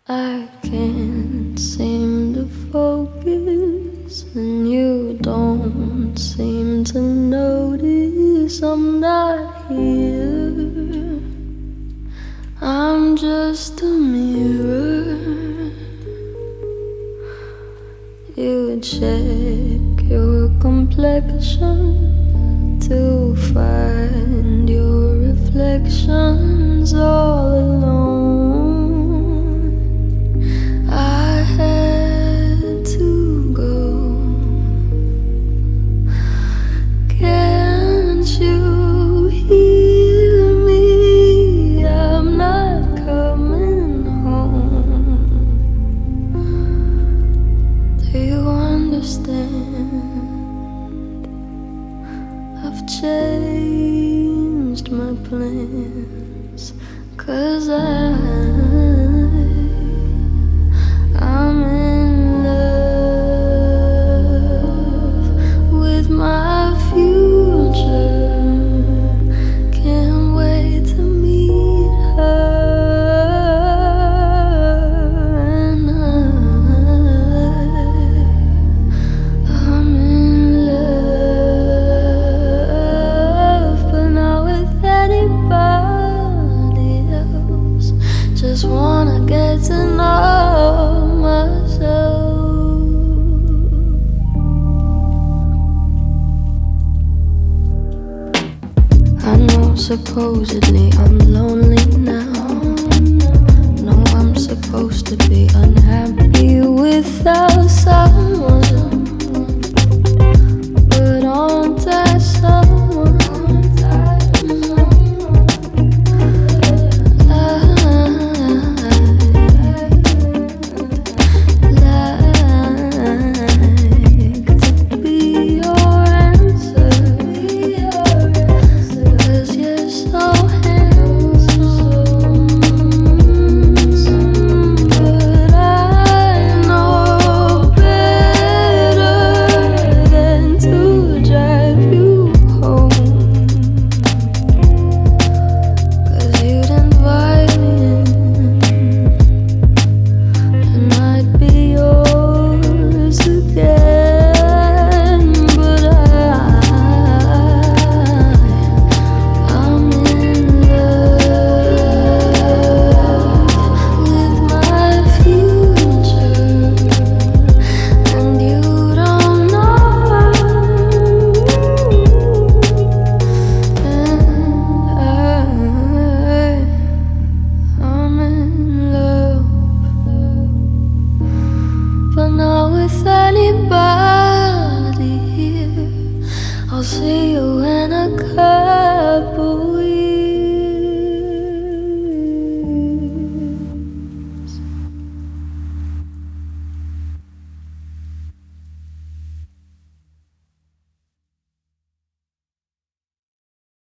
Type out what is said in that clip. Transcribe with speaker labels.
Speaker 1: I can't seem to focus, and you don't seem to notice I'm not here. I'm just a mirror. You check your complexion to find your reflections all alone. I had to go. Can't you hear me? I'm not coming home. Do you understand? I've changed my plans, 'cause I'm in love with my future. Can't wait to meet her, and I'm in love, but not with anybody else. Just wanna get to know myself. I know supposedly I'm lonely now. No, I'm supposed to be unhappy without someone, but aren't I someone? But not with anybody here. I'll see